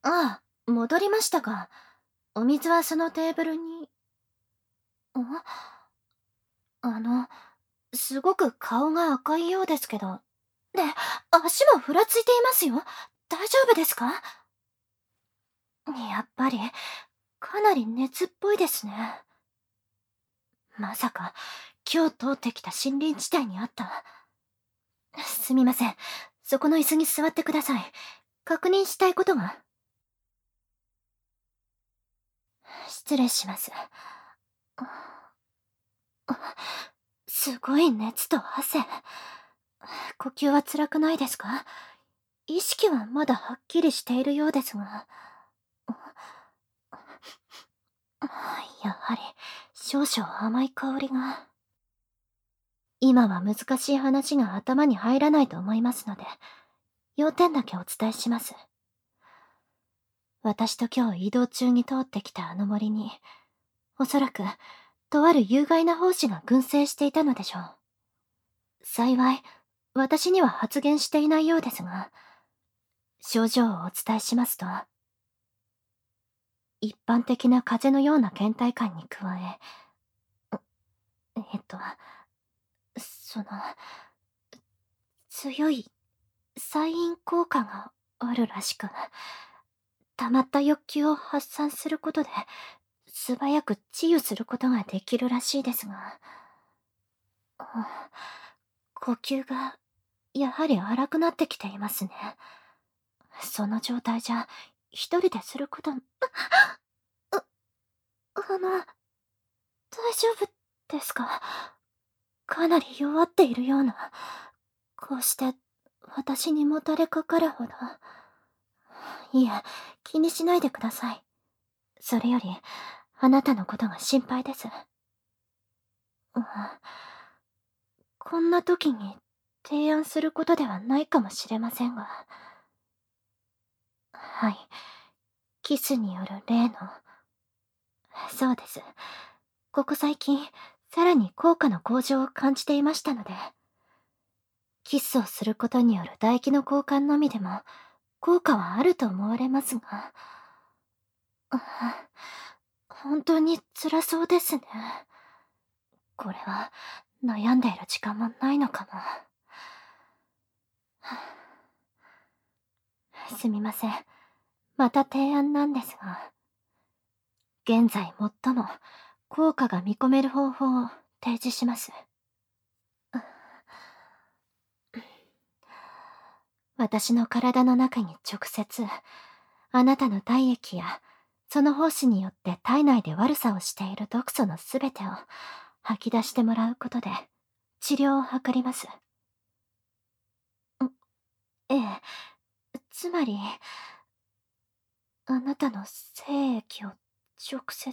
ああ、戻りましたか。お水はそのテーブルに。あの、すごく顔が赤いようですけど。で、足もふらついていますよ。大丈夫ですか？やっぱり、かなり熱っぽいですね。まさか、今日通ってきた森林地帯にあった。すみません。そこの椅子に座ってください。確認したいことが。失礼します。すごい熱と汗。呼吸は辛くないですか？意識はまだはっきりしているようですが。やはり、少々甘い香りが。今は難しい話が頭に入らないと思いますので、要点だけお伝えします。私と今日移動中に通ってきたあの森に、おそらく、とある有害な胞子が群生していたのでしょう。幸い、私には発言していないようですが、症状をお伝えしますと、一般的な風邪のような倦怠感に加え、えっと、その、強い催眠効果があるらしく、溜まった欲求を発散することで、素早く治癒することができるらしいですが、呼吸がやはり荒くなってきていますね。その状態じゃ、一人ですること、大丈夫ですか？かなり弱っているような。こうして、私にもたれかかるほど。いえ、気にしないでください。それより、あなたのことが心配です。うん、こんな時に提案することではないかもしれませんが。はい。キスによる例の。そうです。ここ最近、さらに効果の向上を感じていましたので、キスをすることによる唾液の交換のみでも、効果はあると思われますが、本当に辛そうですね。これは、悩んでいる時間もないのかも。すみません。また提案なんですが、現在最も効果が見込める方法を提示します。私の体の中に直接、あなたの体液や、その胞子によって体内で悪さをしている毒素のすべてを吐き出してもらうことで、治療を図ります。ええ、つまり、あなたの精液を直接、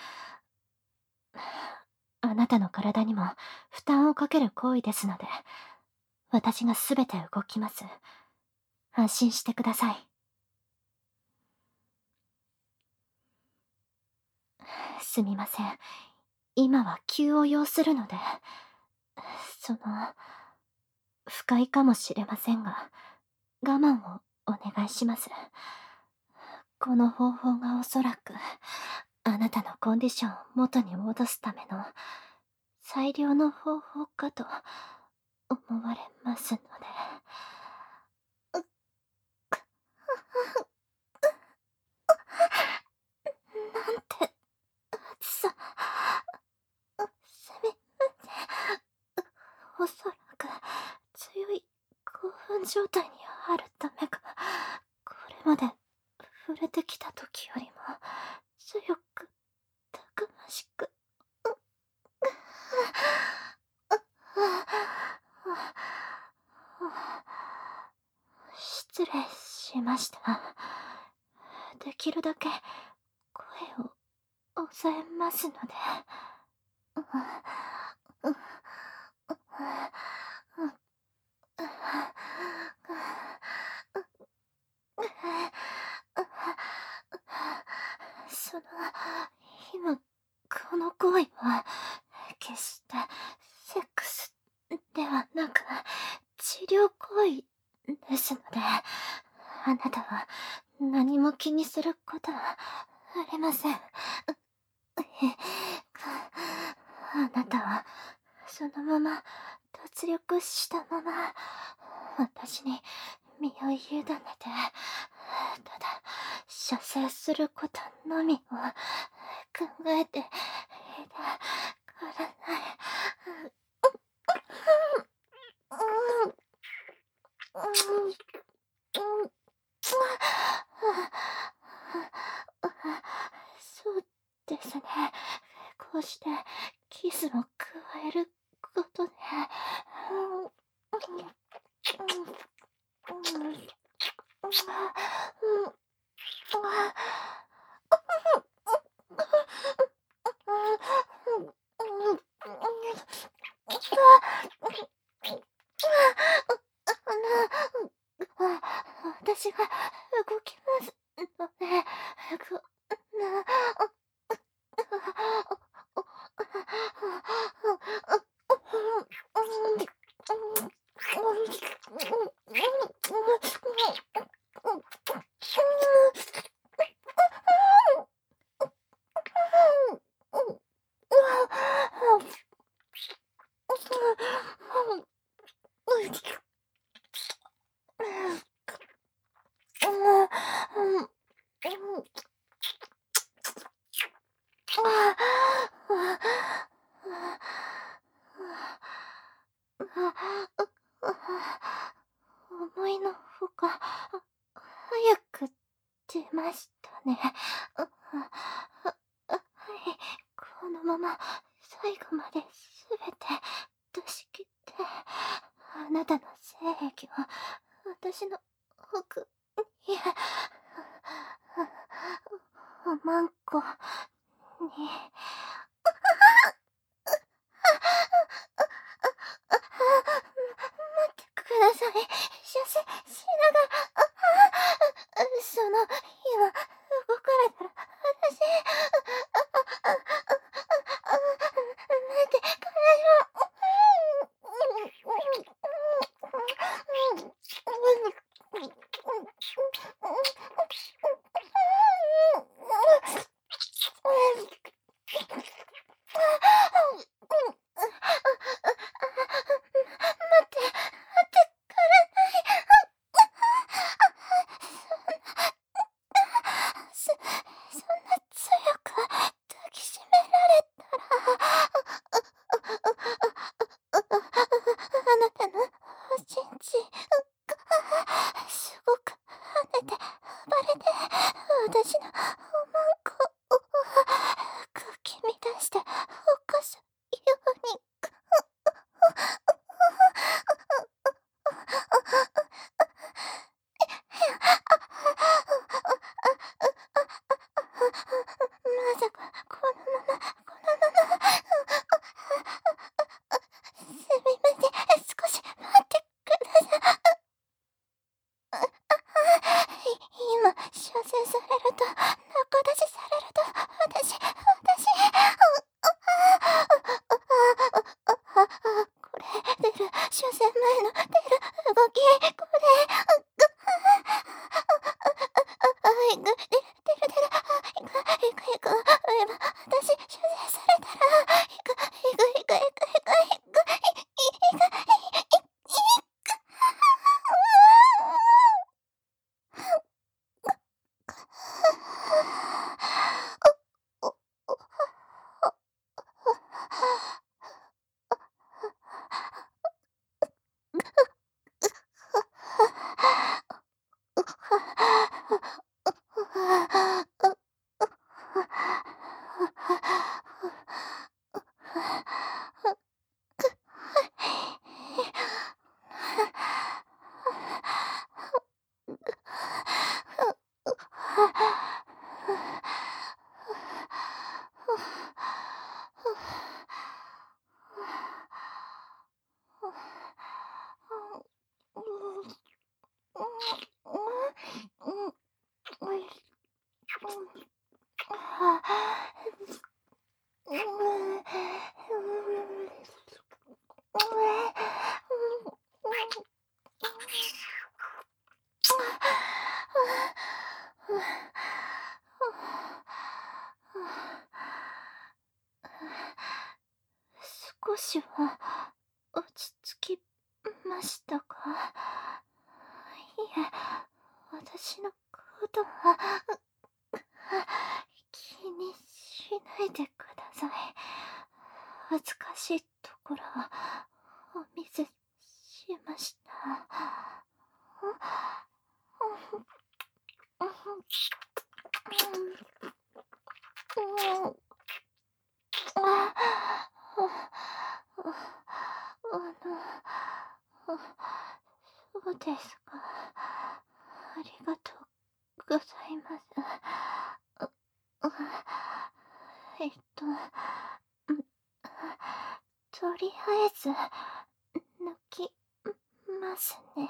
あなたの体にも負担をかける行為ですので、私がすべて動きます。安心してください。すみません。今は急を要するので、その、不快かもしれませんが、我慢をお願いします。この方法がおそらく、あなたのコンディションを元に戻すための最良の方法かと思われますので。なんて、暑さ。すみません。おそらく、強い興奮状態にあるためか、これまで触れてきた時よりも、強く、たくましく、失礼しました。できるだけ声を抑えますので。その、今、この行為は、決してセックスではなく、治療行為ですので、あなたは何も気にすることはありません。あなたは、そのまま、脱力したまま、私に身を委ねて、ただ、射精することのみを考えていたからない。そうですね。こうしてキスも加えることで、私が動きますので、こな思いのほか、早く出ましたね。はい、このまま最後まで全て出し切って、あなたの精液を私の奥、いえ、おまんこに。待ってください。射精しながら、その、今、動かれたら、私、待ってくだそんな強く抱きしめられたら、あなたのおちんちがすごく跳ねて暴れて、私のおまんこをかき乱して起こすように。まさか、このまま、すみません、少し待ってください。今、射精されると、仲出しされると、これ、出る、射精前の出る動き、これ、いく、出る、いく、今、私、射精されたら、いく、 少しは落ち着きましたか？いえ、私のことは気にしないでください。恥ずかしいところはお見せしました。そうですか。ありがとうございます。うえっと、んとりあえず、抜きますね。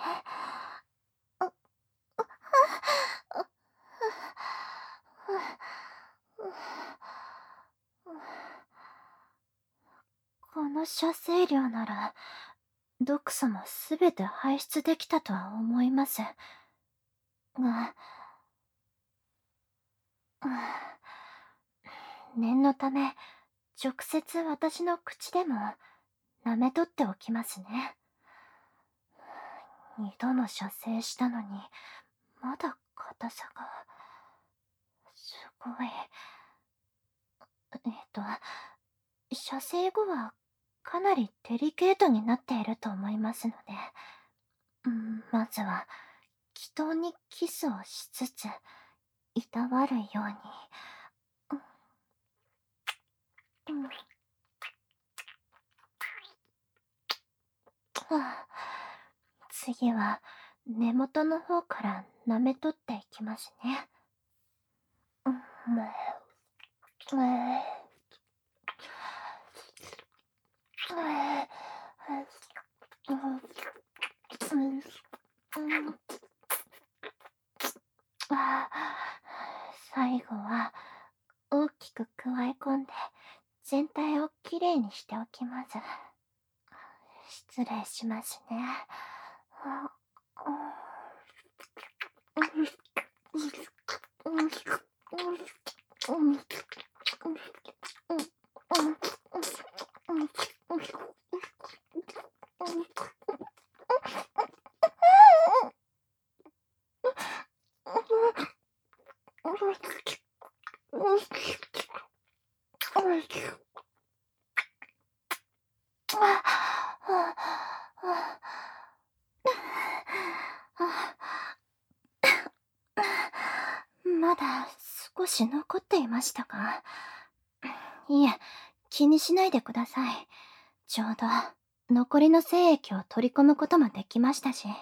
この射精量なら、毒素もすべて排出できたとは思います。が、念のため、直接私の口でも舐めとっておきますね。二度も射精したのに、まだ硬さが、すごい。射精後はかなりデリケートになっていると思いますので、まずは、気筒にキスをしつつ、いたわるように。次は、根元の方から舐めとっていきますね。最後は大きくくわえ込んで全体をきれいにしておきます。失礼しますね。まだ少し残っていましたか？いえ、気にしないでください。ちょうど残りの精液を取り込むこともできましたし。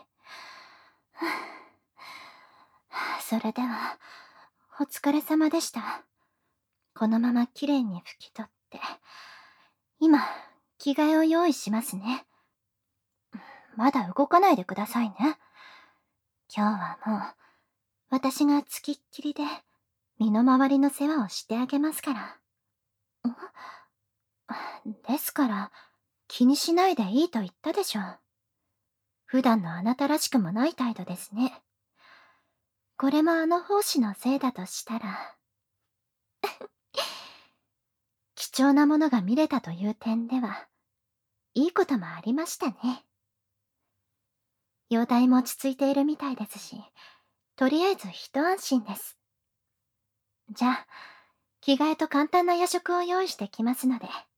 それでは、お疲れ様でした。このままきれいに拭き取って、今、着替えを用意しますね。まだ動かないでくださいね。今日はもう、私がつきっきりで、身の回りの世話をしてあげますから。ですから、気にしないでいいと言ったでしょう。普段のあなたらしくもない態度ですね。これもあの奉仕のせいだとしたら、貴重なものが見れたという点では、いいこともありましたね。容体も落ち着いているみたいですし、とりあえず一安心です。じゃあ、着替えと簡単な夜食を用意してきますので、